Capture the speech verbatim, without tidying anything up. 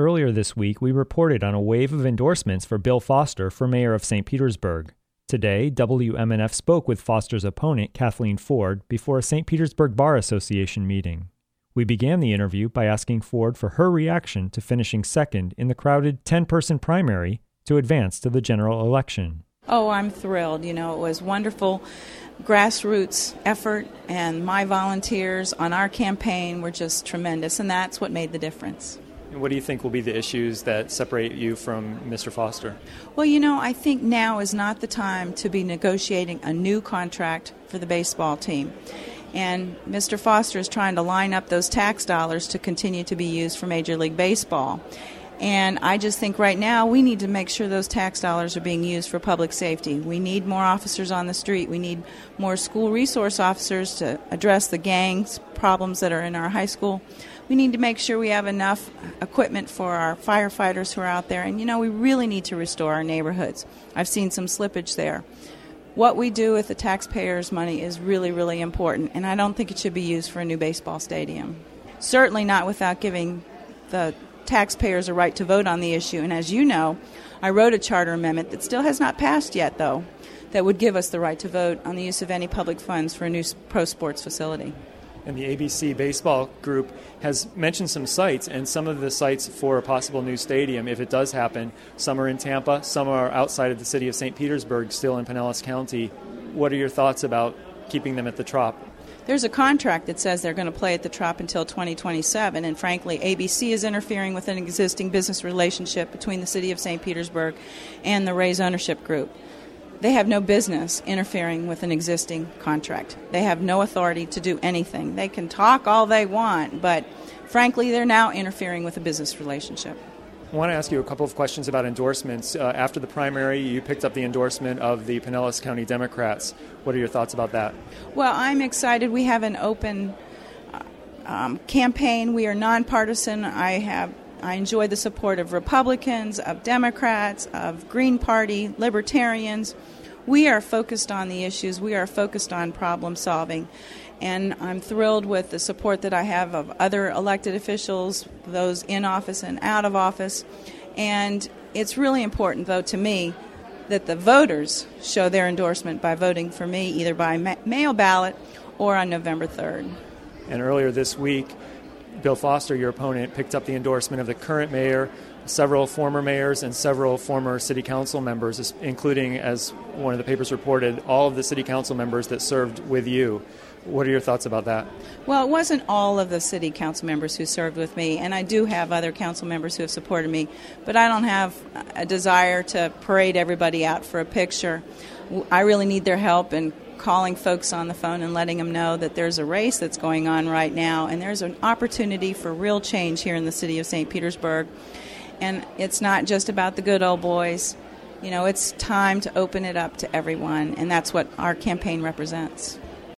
Earlier this week, we reported on a wave of endorsements for Bill Foster for mayor of Saint Petersburg. Today, W M N F spoke with Foster's opponent, Kathleen Ford, before a Saint Petersburg Bar Association meeting. We began the interview by asking Ford for her reaction to finishing second in the crowded ten-person primary to advance to the general election. Oh, I'm thrilled. You know, it was wonderful grassroots effort, and my volunteers on our campaign were just tremendous, and that's what made the difference. And what do you think will be the issues that separate you from Mister Foster? Well, you know, I think now is not the time to be negotiating a new contract for the baseball team. And Mister Foster is trying to line up those tax dollars to continue to be used for Major League Baseball. And I just think right now we need to make sure those tax dollars are being used for public safety. We need more officers on the street. We need more school resource officers to address the gangs problems that are in our high school. We need to make sure we have enough equipment for our firefighters who are out there. And, you know, we really need to restore our neighborhoods. I've seen some slippage there. What we do with the taxpayers' money is really, really important, and I don't think it should be used for a new baseball stadium. Certainly not without giving the taxpayers a right to vote on the issue. And as you know, I wrote a charter amendment that still has not passed yet, though, that would give us the right to vote on the use of any public funds for a new pro sports facility. And the A B C Baseball Group has mentioned some sites, and some of the sites for a possible new stadium, if it does happen, some are in Tampa, some are outside of the city of Saint Petersburg, still in Pinellas County. What are your thoughts about keeping them at the Trop? There's a contract that says they're going to play at the Trop until twenty twenty-seven, and frankly, A B C is interfering with an existing business relationship between the city of Saint Petersburg and the Rays ownership group. They have no business interfering with an existing contract. They have no authority to do anything. They can talk all they want, but frankly, they're now interfering with a business relationship. I want to ask you a couple of questions about endorsements. Uh, after the primary, you picked up the endorsement of the Pinellas County Democrats. What are your thoughts about that? Well, I'm excited. We have an open uh, um, campaign. We are nonpartisan. I have I enjoy the support of Republicans, of Democrats, of Green Party, Libertarians. We are focused on the issues. We are focused on problem solving. And I'm thrilled with the support that I have of other elected officials, those in office and out of office. And it's really important, though, to me, that the voters show their endorsement by voting for me either by ma- mail ballot or on November third. And earlier this week, Bill Foster, your opponent, picked up the endorsement of the current mayor, several former mayors, and several former city council members, including, as one of the papers reported, all of the city council members that served with you. What are your thoughts about that? Well, it wasn't all of the city council members who served with me, and I do have other council members who have supported me, but I don't have a desire to parade everybody out for a picture. I really need their help in calling folks on the phone and letting them know that there's a race that's going on right now, and there's an opportunity for real change here in the city of Saint Petersburg. And it's not just about the good old boys. You know, it's time to open it up to everyone, and that's what our campaign represents.